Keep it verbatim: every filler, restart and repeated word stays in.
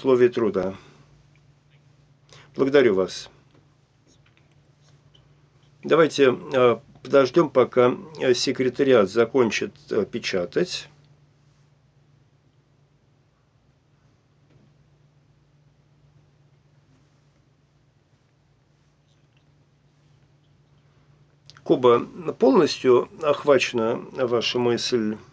условий труда. Благодарю вас. Давайте подождем, пока секретариат закончит печатать. Куба, полностью охвачена ваша мысль?